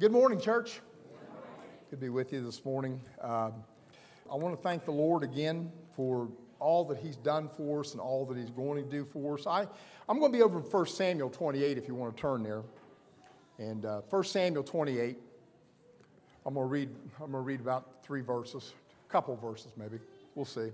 Good morning, church. Good to be with you this morning. I want to thank the Lord again for all that He's done for us and all that He's going to do for us. I'm going to be over in 1 Samuel 28 if you want to turn there. And 1 Samuel 28, I'm going to read about 3 verses, a couple verses maybe. We'll see.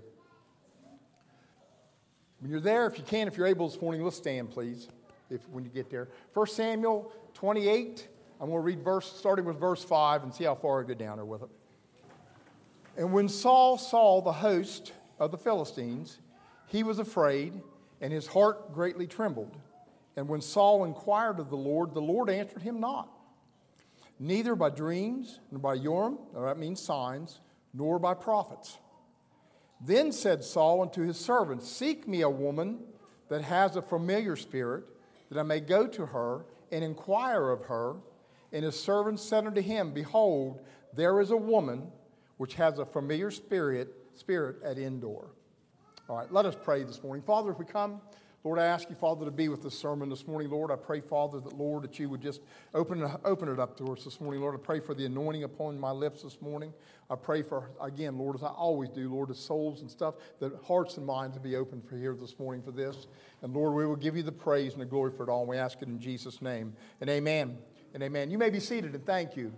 When you're there, if you can, if you're able this morning, let's stand, please, when you get there. 1 Samuel 28. I'm going to read starting with verse 5 and see how far I go down there with it. And when Saul saw the host of the Philistines, he was afraid, and his heart greatly trembled. And when Saul inquired of the Lord answered him not, neither by dreams, nor by Urim, or that means signs, nor by prophets. Then said Saul unto his servants, seek me a woman that has a familiar spirit, that I may go to her and inquire of her. And his servants said unto him, behold, there is a woman which has a familiar spirit at Endor. All right, let us pray this morning. Father, as we come, Lord, I ask you, Father, to be with this sermon this morning. Lord, I pray, Father, that you would just open it up to us this morning. Lord, I pray for the anointing upon my lips this morning. I pray for, again, Lord, as I always do, Lord, the souls and stuff, that hearts and minds will be open for here this morning for this. And Lord, we will give you the praise and the glory for it all. And we ask it in Jesus' name. And amen. And amen. You may be seated, and thank you.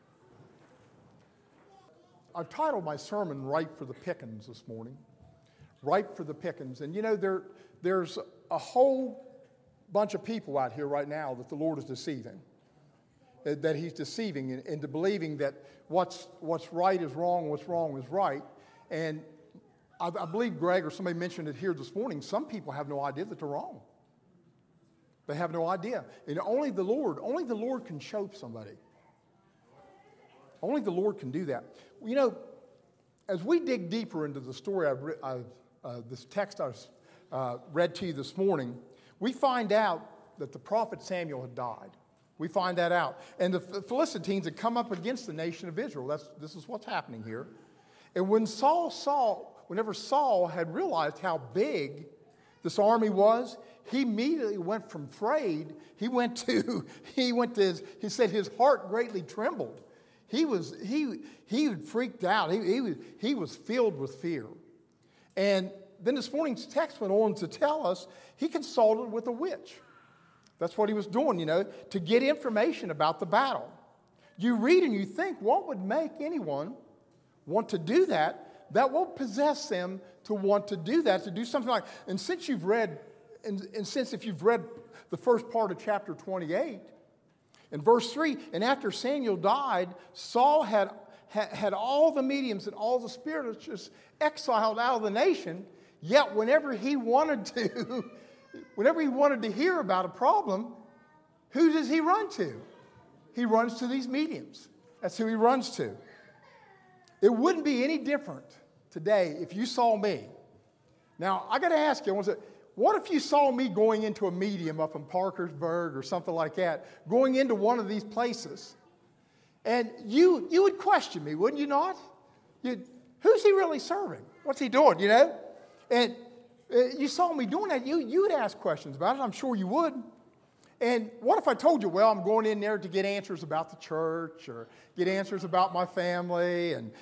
I've titled my sermon, Ripe for the Pickings, this morning. Ripe for the Pickings. And you know, there's a whole bunch of people out here right now that the Lord is deceiving. That He's deceiving into believing that what's right is wrong, what's wrong is right. And I believe Greg or somebody mentioned it here this morning. Some people have no idea that they're wrong. They have no idea. And only the Lord can show somebody. Only the Lord can do that. You know, as we dig deeper into the story this text I read to you this morning, we find out that the prophet Samuel had died. We find that out. And the Philistines had come up against the nation of Israel. This is what's happening here. And whenever Saul had realized how big this army was, he immediately went from afraid. He said his heart greatly trembled. He freaked out. He was filled with fear. And then this morning's text went on to tell us he consulted with a witch. That's what he was doing, you know, to get information about the battle. You read and you think, what would make anyone want to do that? That will possess them to want to do that, to do something like. And since you've read, if you've read the first part of chapter 28, in verse 3, and after Samuel died, Saul had all the mediums and all the spirits just exiled out of the nation. Yet whenever he wanted to hear about a problem, who does he run to? He runs to these mediums. That's who he runs to. It wouldn't be any different today if you saw me. Now, I got to ask you, what if you saw me going into a medium up in Parkersburg or something like that, going into one of these places, and you would question me, wouldn't you not? Who's he really serving? What's he doing, you know? And you saw me doing that, you would ask questions about it. I'm sure you would. And what if I told you, well, I'm going in there to get answers about the church or get answers about my family, and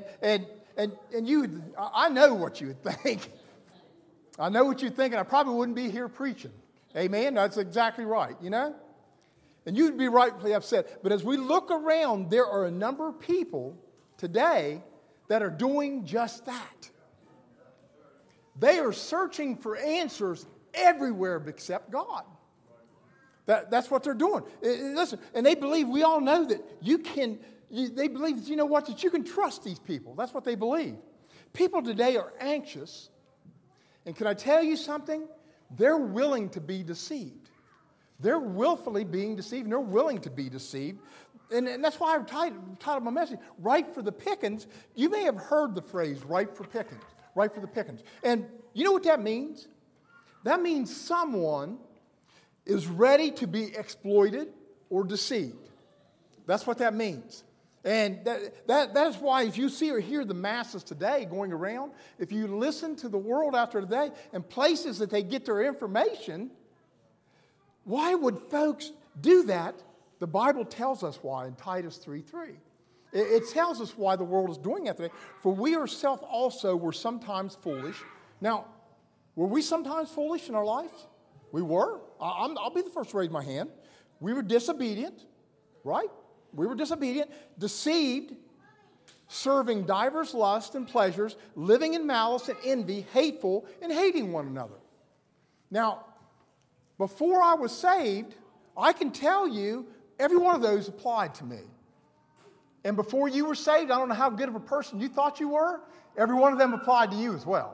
you, I know what you would think. I know what you'd think, and I probably wouldn't be here preaching. Amen? That's exactly right, you know? And you'd be rightfully upset. But as we look around, there are a number of people today that are doing just that. They are searching for answers everywhere except God. That's what they're doing. Listen, and they believe, we all know that they believe, you know what, that you can trust these people. That's what they believe. People today are anxious. And can I tell you something? They're willing to be deceived. They're willfully being deceived, and they're willing to be deceived. And that's why I titled my message, Ripe for the Pickings. You may have heard the phrase, ripe for pickings, ripe for the pickings. And you know what that means? That means someone is ready to be exploited or deceived. That's what that means. And that is why if you see or hear the masses today going around, if you listen to the world out there today and places that they get their information, why would folks do that The Bible tells us why in Titus 3:3. It tells us why the world is doing that today. For we ourselves also were sometimes foolish. Now, were we sometimes foolish in our lives? We were. I'll be the first to raise my hand. We were disobedient, right? We were disobedient, deceived, serving divers lusts and pleasures, living in malice and envy, hateful, and hating one another. Now, before I was saved, I can tell you every one of those applied to me. And before you were saved, I don't know how good of a person you thought you were, every one of them applied to you as well.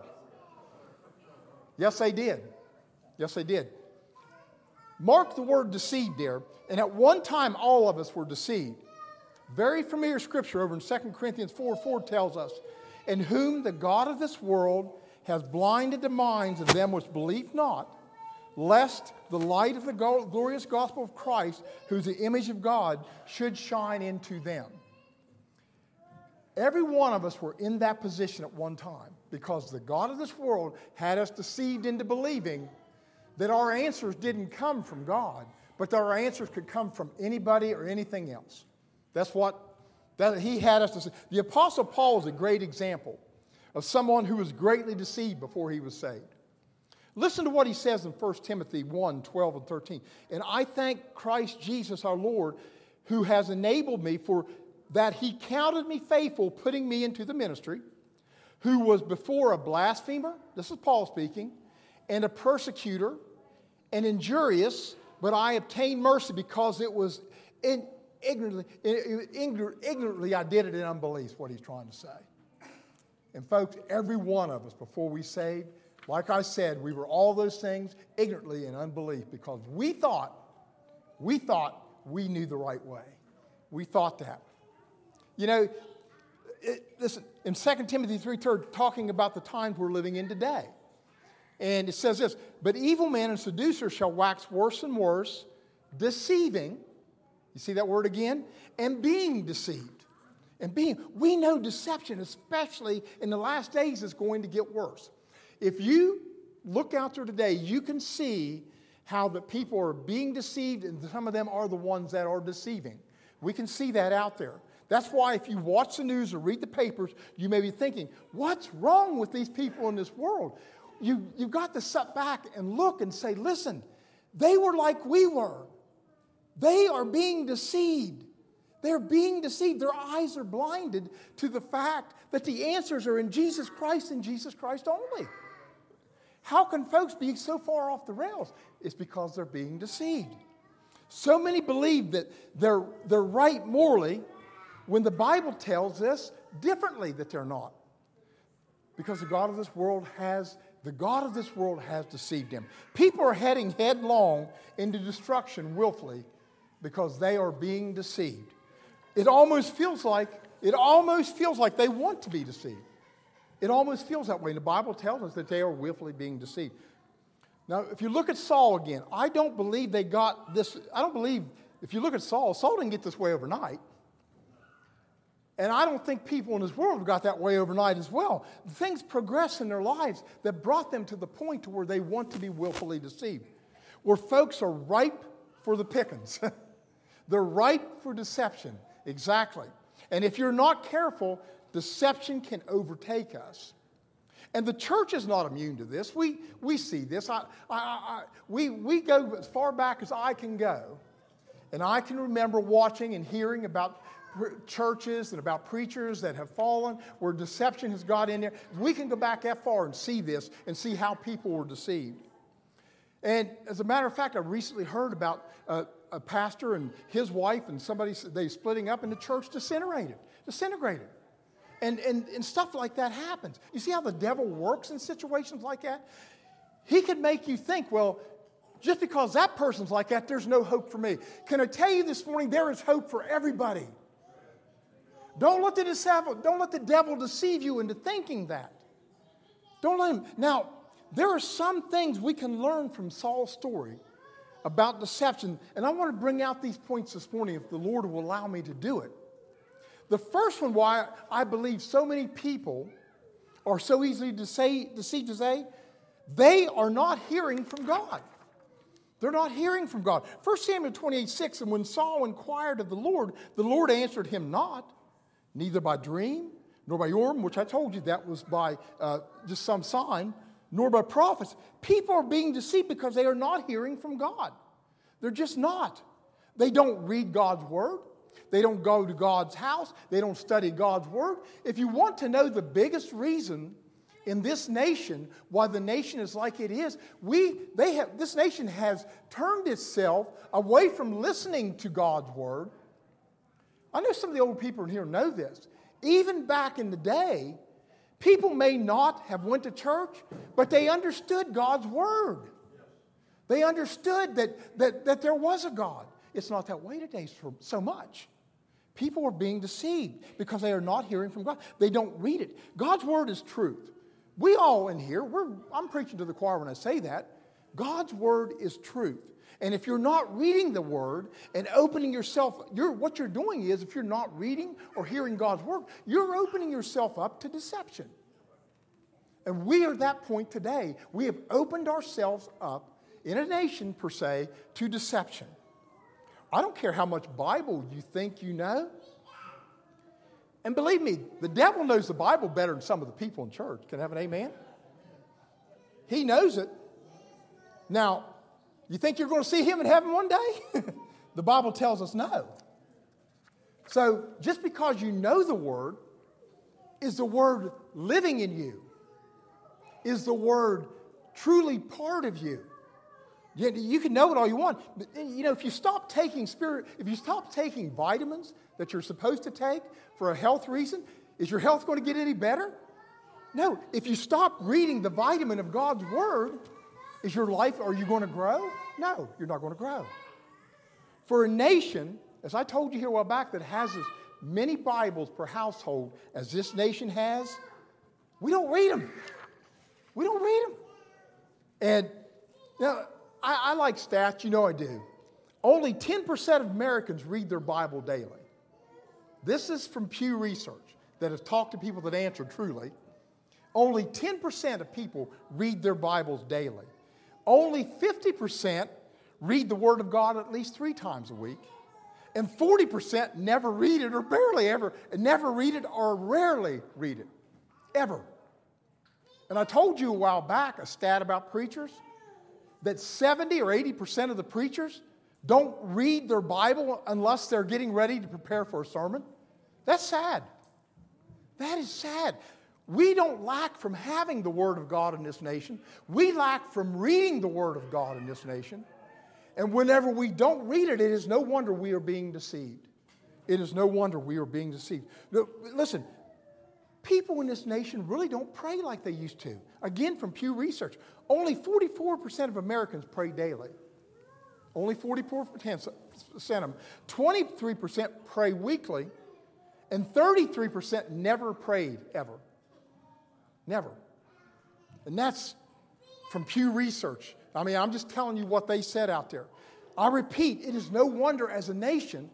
Yes, they did. Yes, they did. Mark the word deceived there. And at one time, all of us were deceived. Very familiar scripture over in 2 Corinthians 4:4 tells us, in whom the God of this world has blinded the minds of them which believe not, lest the light of the glorious gospel of Christ, who's the image of God, should shine into them. Every one of us were in that position at one time because the God of this world had us deceived into believing that our answers didn't come from God, but that our answers could come from anybody or anything else. That's what he had us to see. The Apostle Paul is a great example of someone who was greatly deceived before he was saved. Listen to what he says in 1 Timothy 1:12 and 13. And I thank Christ Jesus our Lord, who has enabled me for that he counted me faithful, putting me into the ministry, who was before a blasphemer, this is Paul speaking, and a persecutor, and injurious, but I obtained mercy because it was ignorantly I did it in unbelief, is what he's trying to say. And folks, every one of us before we saved, like I said, we were all those things ignorantly in unbelief because we thought we knew the right way. We thought that. You know, listen, in 2 Timothy 3:3, talking about the times we're living in today. And it says this, but evil men and seducers shall wax worse and worse, deceiving, you see that word again? And being deceived. We know deception, especially in the last days, is going to get worse. If you look out there today, you can see how the people are being deceived, and some of them are the ones that are deceiving. We can see that out there. That's why if you watch the news or read the papers, you may be thinking, what's wrong with these people in this world? You've got to sit back and look and say, listen, they were like we were. They are being deceived. They're being deceived. Their eyes are blinded to the fact that the answers are in Jesus Christ and Jesus Christ only. How can folks be so far off the rails? It's because they're being deceived. So many believe that they're right morally when the Bible tells us differently that they're not. Because the God of this world has deceived them. People are heading headlong into destruction willfully because they are being deceived. It almost feels like they want to be deceived. It almost feels that way. And the Bible tells us that they are willfully being deceived. Now, if you look at Saul again, I don't believe they got this. I don't believe, if you look at Saul didn't get this way overnight. And I don't think people in this world got that way overnight as well. Things progress in their lives that brought them to the point to where they want to be willfully deceived. Where folks are ripe for the pickings. They're ripe for deception. Exactly. And if you're not careful, deception can overtake us. And the church is not immune to this. We see this. We go as far back as I can go. And I can remember watching and hearing about churches and about preachers that have fallen, where deception has got in there. We can go back that far and see this and see how people were deceived. And as a matter of fact, I recently heard about a pastor and his wife and somebody, they splitting up and the church disintegrated. And stuff like that happens. You see how the devil works in situations like that? He could make you think, well, just because that person's like that, there's no hope for me. Can I tell you this morning, there is hope for everybody. Don't let the devil deceive you into thinking that. Don't let him. Now, there are some things we can learn from Saul's story about deception, and I want to bring out these points this morning if the Lord will allow me to do it. The first one, why I believe so many people are so easily deceived today, they are not hearing from God. They're not hearing from God. 1 Samuel 28:6, and when Saul inquired of the Lord answered him not, neither by dream, nor by Urim, which I told you that was by just some sign, nor by prophets. People are being deceived because they are not hearing from God. They're just not. They don't read God's word. They don't go to God's house. They don't study God's word. If you want to know the biggest reason in this nation, why the nation is like it is, this nation has turned itself away from listening to God's word. I know some of the old people in here know this. Even back in the day, people may not have went to church, but they understood God's word. They understood that there was a God. It's not that way today so much. People are being deceived because they are not hearing from God. They don't read it. God's word is truth. We all in here, I'm preaching to the choir when I say that. God's word is truth. And if you're not reading the word and opening yourself, what you're doing is, if you're not reading or hearing God's word, you're opening yourself up to deception. And we are at that point today. We have opened ourselves up in a nation, per se, to deception. I don't care how much Bible you think you know. And believe me, the devil knows the Bible better than some of the people in church. Can I have an amen? He knows it. Now, you think you're going to see him in heaven one day? The Bible tells us no. So, just because you know the word, is the word living in you? Is the word truly part of you? You can know it all you want, but if you stop taking vitamins that you're supposed to take for a health reason, is your health going to get any better? No. If you stop reading the vitamin of God's word, are you going to grow? No, you're not going to grow. For a nation, as I told you here a while back, that has as many Bibles per household as this nation has, we don't read them. We don't read them. And now, I like stats, you know I do. Only 10% of Americans read their Bible daily. This is from Pew Research that has talked to people that answer truly. Only 10% of people read their Bibles daily. Only 50% read the Word of God at least 3 times a week. And 40% never read it or barely ever, never read it or rarely read it, ever. And I told you a while back a stat about preachers, that 70 or 80% of the preachers don't read their Bible unless they're getting ready to prepare for a sermon. That's sad. That is sad. We don't lack from having the Word of God in this nation. We lack from reading the Word of God in this nation. And whenever we don't read it, it is no wonder we are being deceived. It is no wonder we are being deceived. Listen, people in this nation really don't pray like they used to. Again, from Pew Research, only 44% of Americans pray daily. Only 44% of them. 23% pray weekly, and 33% never prayed ever. Never. And that's from Pew Research. I mean, I'm just telling you what they said out there. I repeat, it is no wonder as a nation.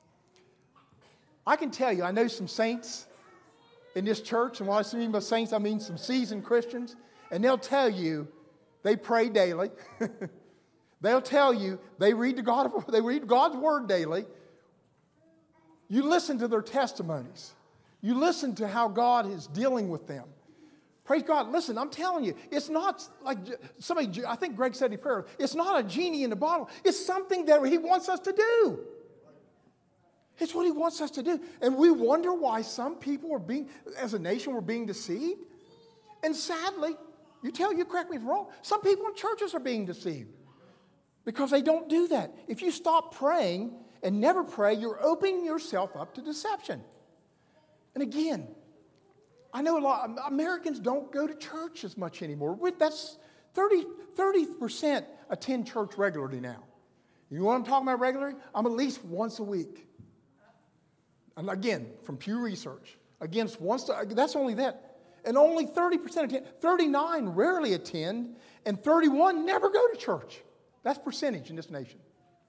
I can tell you, I know some saints in this church, and when I mean by saints, I mean some seasoned Christians, and they'll tell you they pray daily. They'll tell you they read God's Word daily. You listen to their testimonies. You listen to how God is dealing with them. Praise God. Listen, I'm telling you, it's not like somebody, I think Greg said in prayer, it's not a genie in a bottle. It's something that He wants us to do. It's what He wants us to do. And we wonder why some people as a nation, we're being deceived. And sadly, you correct me if I'm wrong, some people in churches are being deceived because they don't do that. If you stop praying and never pray, you're opening yourself up to deception. And again, I know a lot of Americans don't go to church as much anymore. That's 30% attend church regularly now. You know what I'm talking about regularly? I'm at least once a week. And again, from Pew Research. That's only that. And only 30% attend. 39 rarely attend, and 31 never go to church. That's percentage in this nation.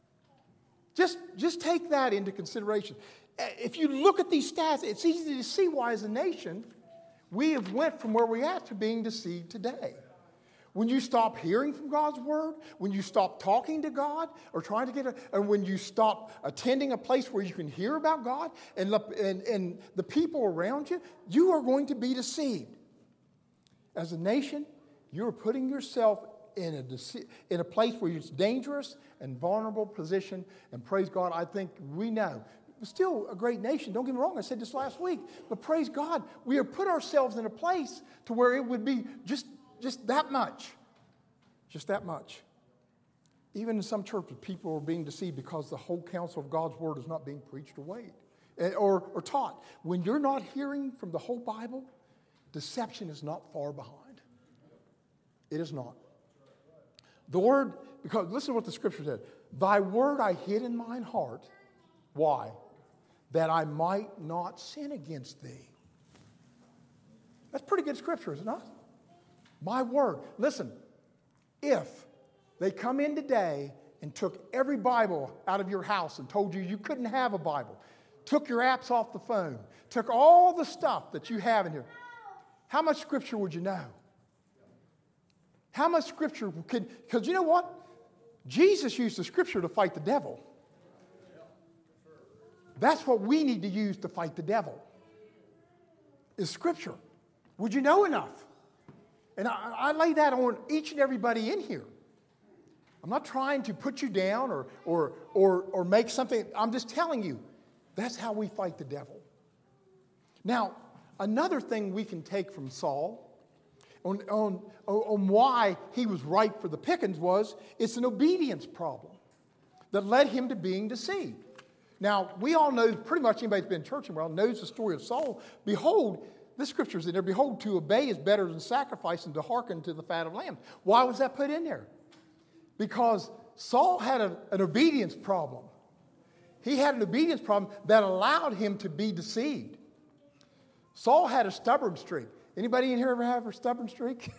Just take that into consideration. If you look at these stats, it's easy to see why as a nation we have went from where we're at to being deceived today. when you stop hearing from God's word, when you stop talking to God or trying to and when you stop attending a place where you can hear about God and the people around you, you are going to be deceived. As a nation, you're putting yourself in a place where it's dangerous and vulnerable position. And praise God, I think we know. We're still a great nation. Don't get me wrong. I said this last week. But praise God, we have put ourselves in a place to where it would be just that much. Just that much. Even in some churches, people are being deceived because the whole counsel of God's word is not being preached or taught. When you're not hearing from the whole Bible, deception is not far behind. It is not. The word, because listen to what the scripture said. Thy word I hid in mine heart. Why? That I might not sin against thee. That's pretty good scripture, is it not? My word. Listen, if they come in today and took every Bible out of your house and told you couldn't have a Bible, took your apps off the phone, took all the stuff that you have in here, how much scripture would you know? How much scripture could, because you know what? Jesus used the scripture to fight the devil. That's what we need to use to fight the devil, is scripture. Would you know enough? And I lay that on each and everybody in here. I'm not trying to put you down or make something. I'm just telling you, that's how we fight the devil. Now, another thing we can take from Saul on why he was ripe for the pickings was it's an obedience problem that led him to being deceived. Now, we all know, pretty much anybody that's been in church in a while knows the story of Saul. Behold, this scripture's in there, behold, to obey is better than sacrifice and to hearken to the fat of lambs. Why was that put in there? Because Saul had an obedience problem. He had an obedience problem that allowed him to be deceived. Saul had a stubborn streak. Anybody in here ever have a stubborn streak?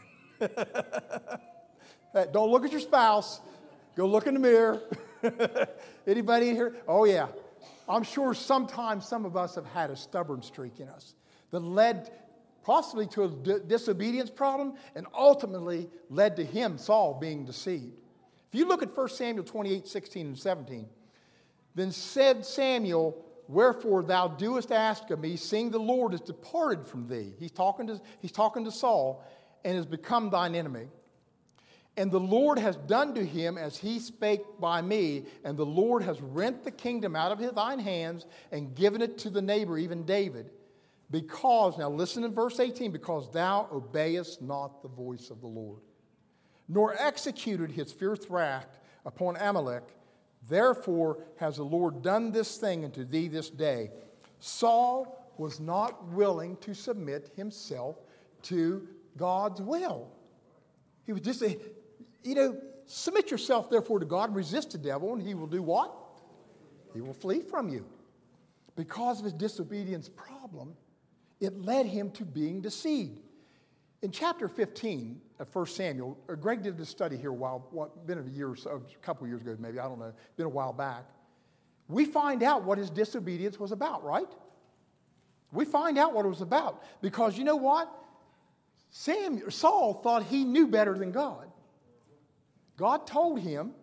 Don't look at your spouse. Go look in the mirror. Anybody in here? Oh, yeah. I'm sure sometimes some of us have had a stubborn streak in us that led possibly to a disobedience problem and ultimately led to him, Saul, being deceived. If you look at 1 Samuel 28, 16 and 17, then said Samuel, wherefore thou doest ask of me, seeing the Lord is departed from thee. He's talking to Saul, and has become thine enemy. And the Lord has done to him as he spake by me, and the Lord has rent the kingdom out of thine hands and given it to the neighbor, even David. Because, now listen in verse 18, because thou obeyest not the voice of the Lord, nor executed his fierce wrath upon Amalek. Therefore has the Lord done this thing unto thee this day. Saul was not willing to submit himself to God's will. He was just, submit yourself therefore to God, resist the devil, and he will do what? He will flee from you. Because of his disobedience problem, it led him to being deceived. In chapter 15 of 1 Samuel, Greg did this study here been a year or so, a couple of years ago maybe, I don't know, been a while back. We find out what his disobedience was about, right? We find out what it was about. Because you know what? Saul thought he knew better than God. God told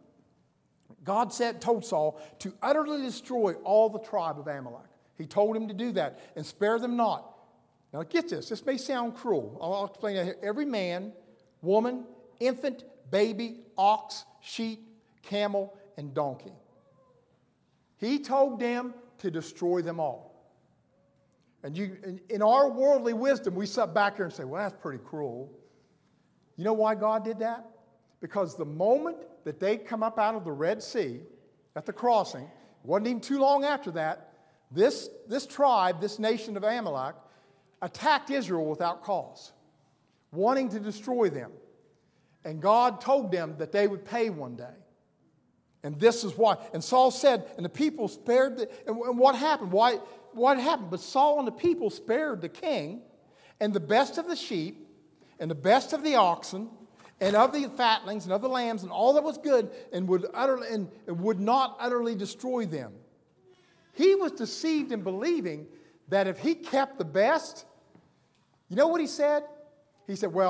Saul to utterly destroy all the tribe of Amalek. He told him to do that and spare them not. Now get this. This may sound cruel. I'll explain that here. Every man, woman, infant, baby, ox, sheep, camel, and donkey. He told them to destroy them all. And in our worldly wisdom, we sit back here and say, well, that's pretty cruel. You know why God did that? Because the moment that they come up out of the Red Sea at the crossing, it wasn't even too long after that, this tribe, this nation of Amalek, attacked Israel without cause, wanting to destroy them. And God told them that they would pay one day. And this is why. And Saul said, and the people spared and what happened? What happened? But Saul and the people spared the king and the best of the sheep and the best of the oxen and of the fatlings and of the lambs and all that was good and would not utterly destroy them. He was deceived in believing that if he kept the best, you know what he said? He said, well,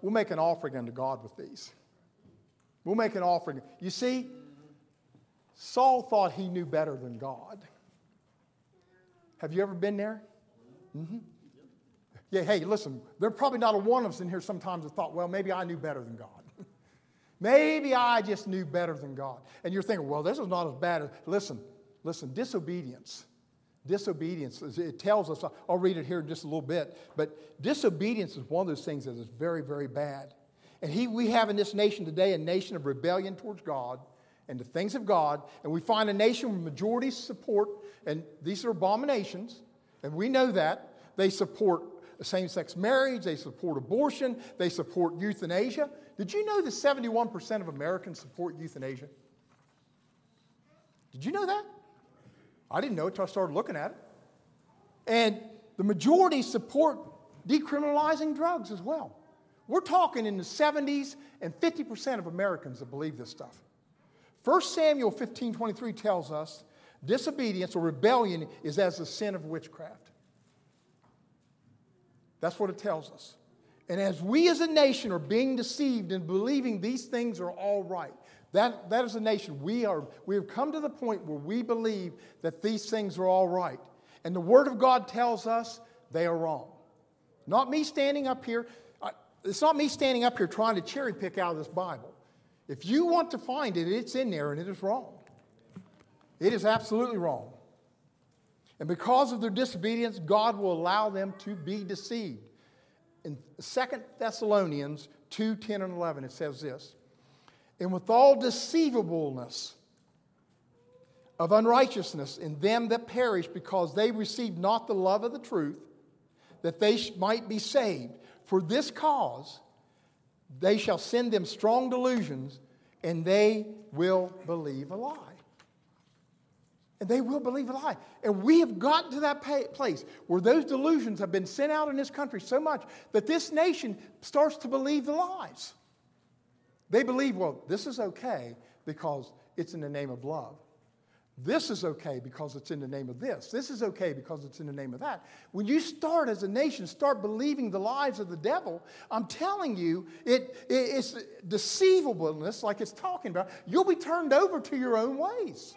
we'll make an offering unto God with these. We'll make an offering. You see, Saul thought he knew better than God. Have you ever been there? Mm-hmm. Yeah, hey, listen, there's probably not a one of us in here sometimes that thought, well, maybe I knew better than God. Maybe I just knew better than God. And you're thinking, well, this is not as bad as... Listen, disobedience. Disobedience, it tells us, I'll read it here in just a little bit, but disobedience is one of those things that is very, very bad. And we have in this nation today a nation of rebellion towards God and the things of God, and we find a nation with majority support, and these are abominations, and we know that. They support same-sex marriage, they support abortion, they support euthanasia. Did you know that 71% of Americans support euthanasia? Did you know that? I didn't know it until I started looking at it. And the majority support decriminalizing drugs as well. We're talking in the 70s and 50% of Americans that believe this stuff. 1 Samuel 15:23 tells us disobedience or rebellion is as the sin of witchcraft. That's what it tells us. And as we as a nation are being deceived and believing these things are all right, that is a nation. We have come to the point where we believe that these things are all right. And the Word of God tells us they are wrong. Not me standing up here. It's not me standing up here trying to cherry pick out of this Bible. If you want to find it, it's in there and it is wrong. It is absolutely wrong. And because of their disobedience, God will allow them to be deceived. In 2 Thessalonians 2:10 and 11, it says this, and with all deceivableness of unrighteousness in them that perish, because they received not the love of the truth, that they might be saved. For this cause they shall send them strong delusions, and they will believe a lie. And they will believe a lie. And we have gotten to that place where those delusions have been sent out in this country so much that this nation starts to believe the lies. They believe, well, this is okay because it's in the name of love. This is okay because it's in the name of this. This is okay because it's in the name of that. When you start as a nation, start believing the lies of the devil, I'm telling you, it's deceivableness like it's talking about. You'll be turned over to your own ways.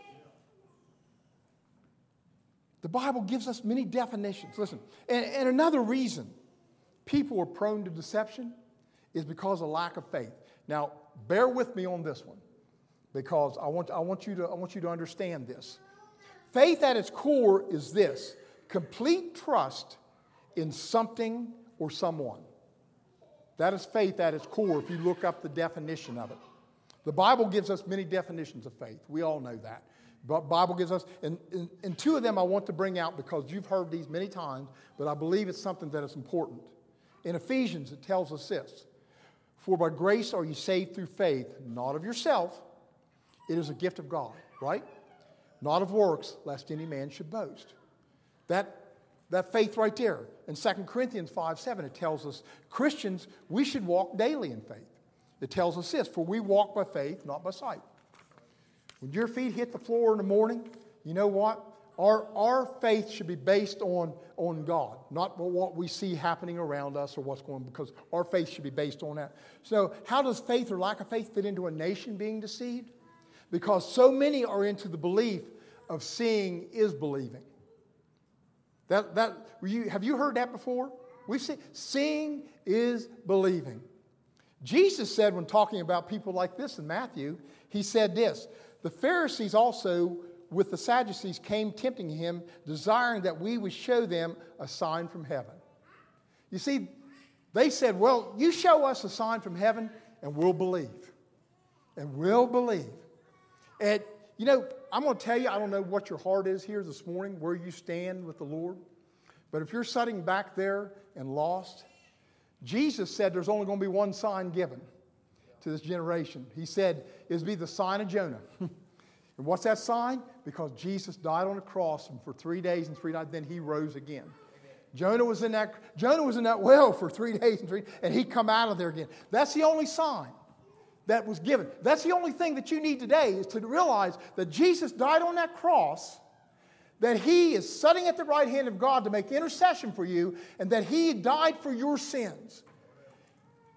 The Bible gives us many definitions. Listen, and another reason people are prone to deception is because of lack of faith. Now, bear with me on this one, because I want you to understand this. Faith at its core is this: complete trust in something or someone. That is faith at its core if you look up the definition of it. The Bible gives us many definitions of faith. We all know that. But Bible gives us, and two of them I want to bring out because you've heard these many times, but I believe it's something that is important. In Ephesians, it tells us this: for by grace are you saved through faith, not of yourself. It is a gift of God, right? Not of works, lest any man should boast. That faith right there. In 2 Corinthians 5:7, it tells us Christians, we should walk daily in faith. It tells us this: for we walk by faith, not by sight. When your feet hit the floor in the morning, you know what? Our faith should be based on God, not what we see happening around us or what's going on, because our faith should be based on that. So how does faith or lack of faith fit into a nation being deceived? Because so many are into the belief of seeing is believing. Have you heard that before? We've seen seeing is believing. Jesus said when talking about people like this in Matthew, he said this: the Pharisees also with the Sadducees came tempting him, desiring that we would show them a sign from heaven. You see, they said, well, you show us a sign from heaven and we'll believe. And we'll believe. And, you know, I'm going to tell you, I don't know what your heart is here this morning, where you stand with the Lord. But if you're sitting back there and lost, Jesus said there's only going to be one sign given to this generation. He said it'll be the sign of Jonah. And what's that sign? Because Jesus died on the cross, and for 3 days and 3 nights, then he rose again. Jonah was in that well for 3 days and 3 nights, and he come out of there again. That's the only sign that was given. That's the only thing that you need today, is to realize that Jesus died on that cross, that he is sitting at the right hand of God to make intercession for you, and that he died for your sins.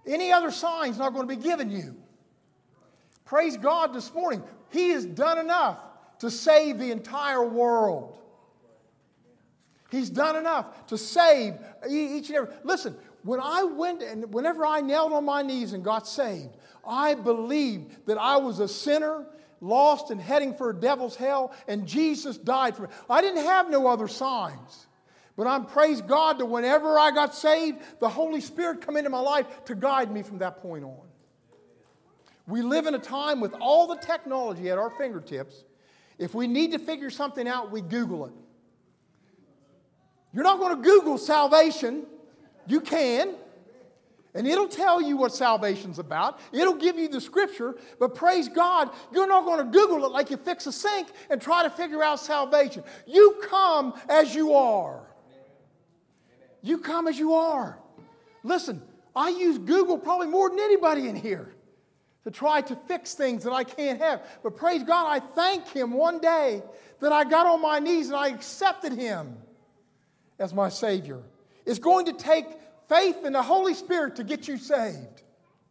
Any other sign's not going to be given you. Praise God this morning. He has done enough to save the entire world. He's done enough to save each and every. Listen, when I went and whenever I knelt on my knees and got saved, I believed that I was a sinner, lost and heading for a devil's hell, and Jesus died for me. I didn't have no other signs. But I'm praise God that whenever I got saved, the Holy Spirit come into my life to guide me from that point on. We live in a time with all the technology at our fingertips. If we need to figure something out, we Google it. You're not going to Google salvation. You can. And it'll tell you what salvation's about. It'll give you the scripture. But praise God, you're not going to Google it like you fix a sink and try to figure out salvation. You come as you are. You come as you are. Listen, I use Google probably more than anybody in here to try to fix things that I can't have. But praise God, I thank Him one day that I got on my knees and I accepted Him as my Savior. It's going to take faith in the Holy Spirit to get you saved.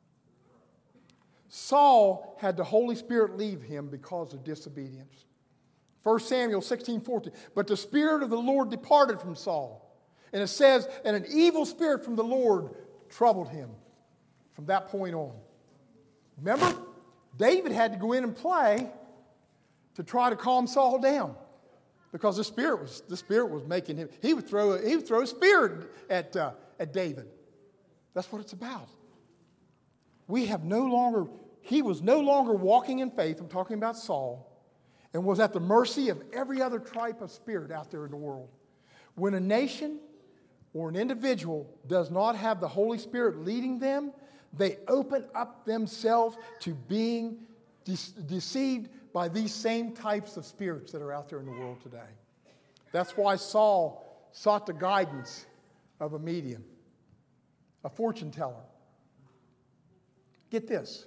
Saul had the Holy Spirit leave him because of disobedience. 1 Samuel 16:14. But the Spirit of the Lord departed from Saul. And it says, and an evil spirit from the Lord troubled him from that point on. Remember, David had to go in and play to try to calm Saul down. Because the Spirit was making him. He would throw a spear at David. That's what it's about. He was no longer walking in faith. I'm talking about Saul, and was at the mercy of every other type of spirit out there in the world. When a nation or an individual does not have the Holy Spirit leading them, they open up themselves to being deceived by these same types of spirits that are out there in the world today. That's why Saul sought the guidance of a medium, a fortune teller. Get this,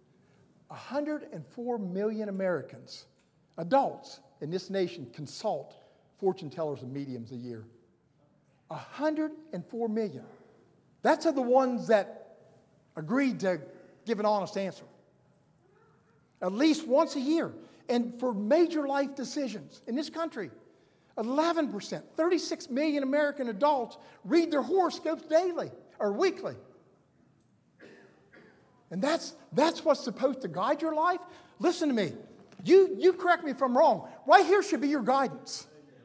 104 million Americans, adults in this nation, consult fortune tellers and mediums a year. 104 million. That's of the ones that agreed to give an honest answer. At least once a year. And for major life decisions in this country, 11%, 36 million American adults read their horoscopes daily or weekly. And that's what's supposed to guide your life. Listen to me. You correct me if I'm wrong. Right here should be your guidance.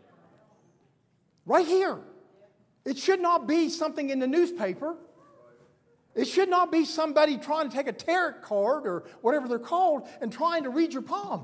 Right here. It should not be something in the newspaper. It should not be somebody trying to take a tarot card or whatever they're called and trying to read your palm.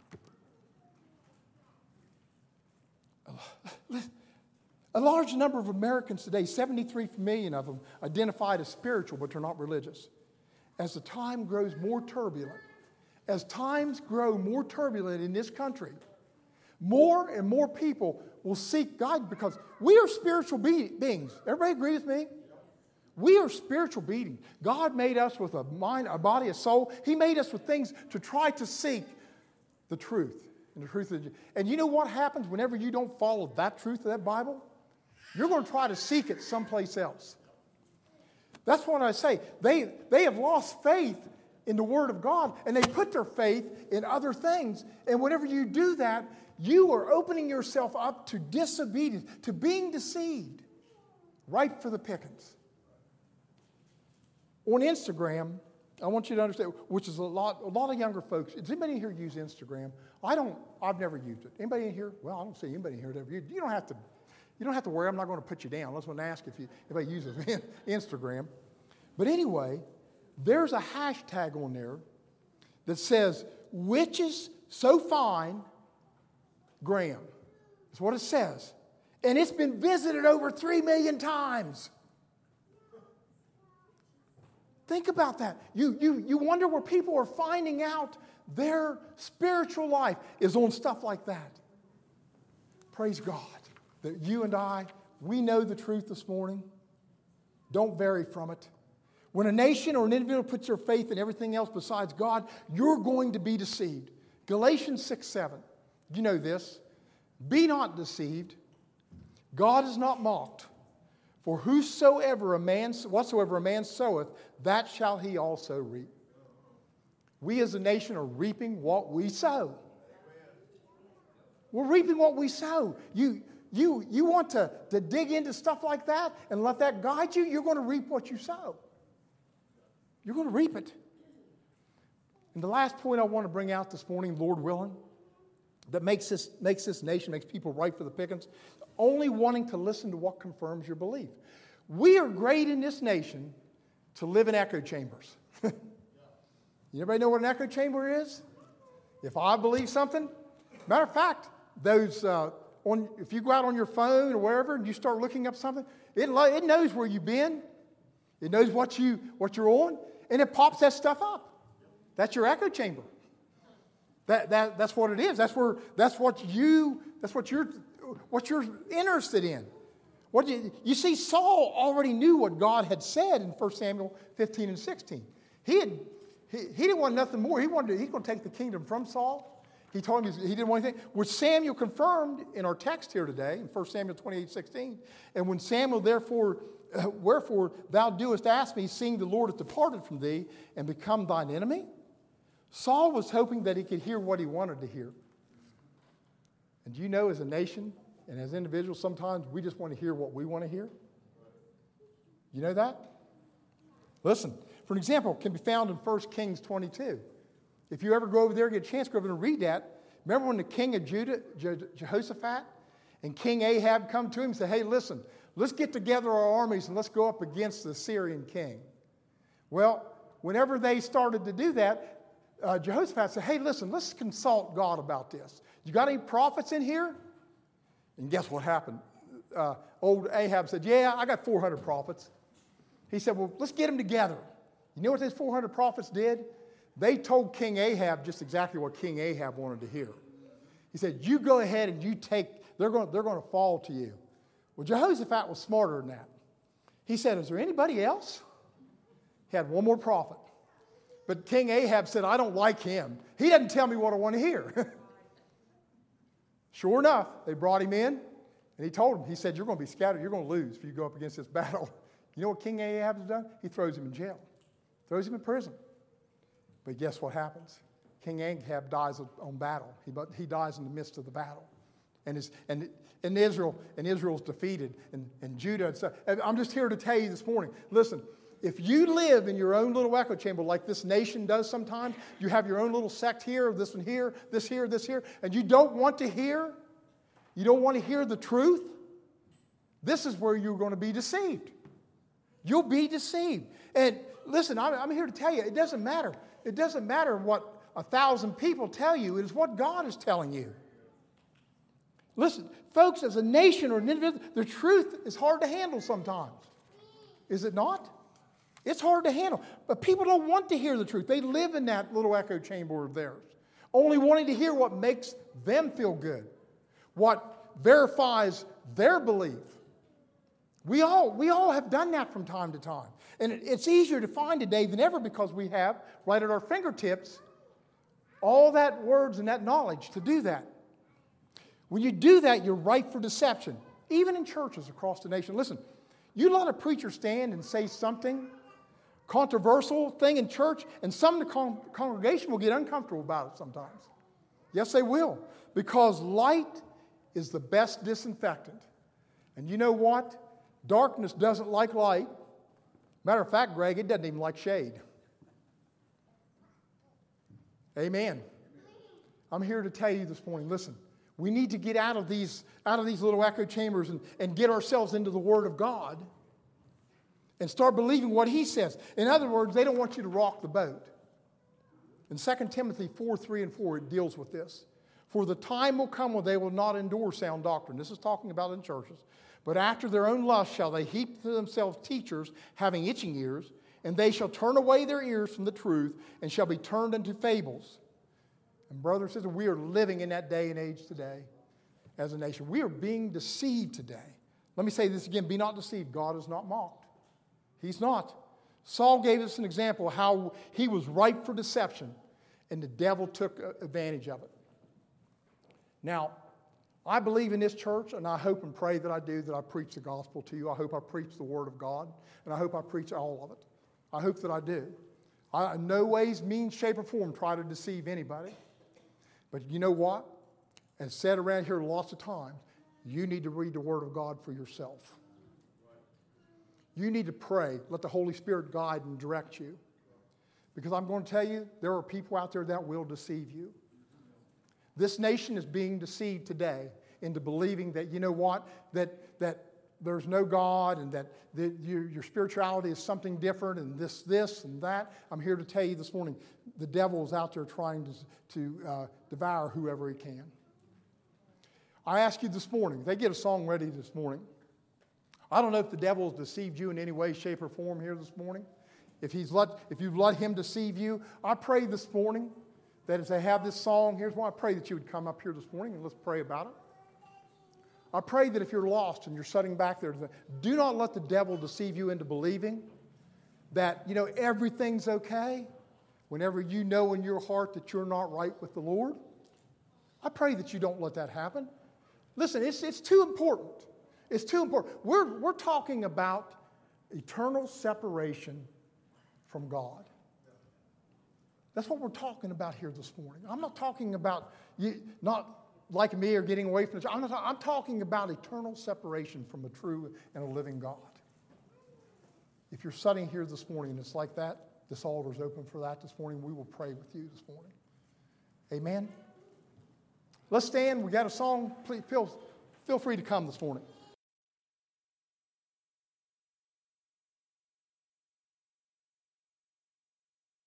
A large number of Americans today, 73 million of them, identified as spiritual, but they're not religious. As the time grows more turbulent, as times grow more turbulent in this country, more and more people will seek God because we are spiritual beings. Everybody agree with me? We are spiritual beings. God made us with a mind, a body, a soul. He made us with things to try to seek the truth. And you know what happens whenever you don't follow that truth of that Bible? You're going to try to seek it someplace else. That's what I say. They have lost faith in the Word of God, and they put their faith in other things. And whenever you do that, you are opening yourself up to disobedience, to being deceived, ripe for the pickings. On Instagram, I want you to understand, which is a lot of younger folks. Does anybody in here use Instagram? I've never used it. Anybody in here? Well, I don't see anybody in here that ever used it. You don't have to worry. I'm not going to put you down. I was going to ask if anybody uses Instagram. But anyway, there's a hashtag on there that says, "Witches so fine, Graham." That's what it says. And it's been visited over 3 million times. Think about that. You wonder where people are finding out their spiritual life is on stuff like that. Praise God that you and I, we know the truth this morning. Don't vary from it. When a nation or an individual puts their faith in everything else besides God, you're going to be deceived. Galatians 6:7. You know this. Be not deceived. God is not mocked. For whatsoever a man soweth, that shall he also reap. We as a nation are reaping what we sow. We're reaping what we sow. You want to dig into stuff like that and let that guide you, you're going to reap what you sow. You're going to reap it. And the last point I want to bring out this morning, Lord willing, that makes this nation, makes people ripe for the pickings, only wanting to listen to what confirms your belief. We are great in this nation to live in echo chambers. Anybody know what an echo chamber is? If I believe something, matter of fact, if you go out on your phone or wherever and you start looking up something, it knows where you've been. It knows what you're on, and it pops that stuff up. That's your echo chamber. That's what it is. That's what you're interested in. You see, Saul already knew what God had said in 1 Samuel 15 and 16. He didn't want nothing more. He's going to take the kingdom from Saul. He told him he didn't want anything, which Samuel confirmed in our text here today, in 1 Samuel 28:16. And when Samuel, wherefore thou doest ask me, seeing the Lord hath departed from thee and become thine enemy? Saul was hoping that he could hear what he wanted to hear. And do you know, as a nation and as individuals, sometimes we just want to hear what we want to hear? You know that? Listen, for an example, it can be found in 1 Kings 22. If you ever go over there, get a chance, go over there and read that. Remember when the king of Judah, Jehoshaphat, and King Ahab come to him and say, hey, listen, let's get together our armies and let's go up against the Syrian king. Well, whenever they started to do that, Jehoshaphat said, hey, listen, let's consult God about this. You got any prophets in here? And guess what happened? Old Ahab said, yeah, I got 400 prophets. He said, well, let's get them together. You know what those 400 prophets did? They told King Ahab just exactly what King Ahab wanted to hear. He said, you go ahead and you take, they're going to fall to you. Well, Jehoshaphat was smarter than that. He said, is there anybody else? He had one more prophet. But King Ahab said, I don't like him. He doesn't tell me what I want to hear. Sure enough, they brought him in, and he told him, he said, you're going to be scattered. You're going to lose if you go up against this battle. You know what King Ahab has done? He throws him in jail, throws him in prison. But guess what happens? King Ahab dies on battle. He dies in the midst of the battle. And Israel's defeated, and Judah. And so, I'm just here to tell you this morning, listen, if you live in your own little echo chamber like this nation does sometimes, you have your own little sect here, this one here, this here, this here, and you don't want to hear the truth, this is where you're going to be deceived. You'll be deceived. And listen, I'm here to tell you, it doesn't matter. It doesn't matter what 1,000 people tell you. It is what God is telling you. Listen, folks, as a nation or an individual, the truth is hard to handle sometimes. Is it not? It's hard to handle. But people don't want to hear the truth. They live in that little echo chamber of theirs, only wanting to hear what makes them feel good, what verifies their belief. We all have done that from time to time. And it's easier to find today than ever because we have, right at our fingertips, all that words and that knowledge to do that. When you do that, you're ripe for deception, even in churches across the nation. Listen, you let a preacher stand and say something controversial thing in church, and some of the congregation will get uncomfortable about it sometimes. Yes, they will, because light is the best disinfectant. And you know what? Darkness doesn't like light. Matter of fact, Greg, it doesn't even like shade. Amen. I'm here to tell you this morning, listen, we need to get out of these little echo chambers and get ourselves into the Word of God and start believing what He says. In other words, they don't want you to rock the boat. In 2 Timothy 4:3-4, it deals with this. For the time will come when they will not endure sound doctrine. This is talking about in churches. But after their own lust shall they heap to themselves teachers having itching ears, and they shall turn away their ears from the truth and shall be turned into fables. And brothers and sisters, we are living in that day and age today as a nation. We are being deceived today. Let me say this again. Be not deceived. God is not mocked. He's not. Saul gave us an example of how he was ripe for deception, and the devil took advantage of it. Now, I believe in this church, and I hope and pray that I do, that I preach the gospel to you. I hope I preach the Word of God, and I hope I preach all of it. I hope that I do. I in no ways, means, shape, or form try to deceive anybody. But you know what? As said around here lots of times, you need to read the Word of God for yourself. You need to pray. Let the Holy Spirit guide and direct you. Because I'm going to tell you, there are people out there that will deceive you. This nation is being deceived today into believing that, you know what, that there's no God and that your spirituality is something different and this and that. I'm here to tell you this morning, the devil is out there trying to devour whoever he can. I ask you this morning, they get a song ready this morning. I don't know if the devil has deceived you in any way, shape, or form here this morning. If you've let him deceive you, I pray this morning that as they have this song, here's why I pray that you would come up here this morning and let's pray about it. I pray that if you're lost and you're sitting back there, do not let the devil deceive you into believing that, you know, everything's okay whenever you know in your heart that you're not right with the Lord. I pray that you don't let that happen. Listen, it's too important. It's too important. We're talking about eternal separation from God. That's what we're talking about here this morning. I'm not talking about you not like me or getting away from the church. I'm talking about eternal separation from a true and a living God. If you're sitting here this morning and it's like that, this altar is open for that this morning. We will pray with you this morning. Amen. Let's stand. We got a song. Please feel free to come this morning.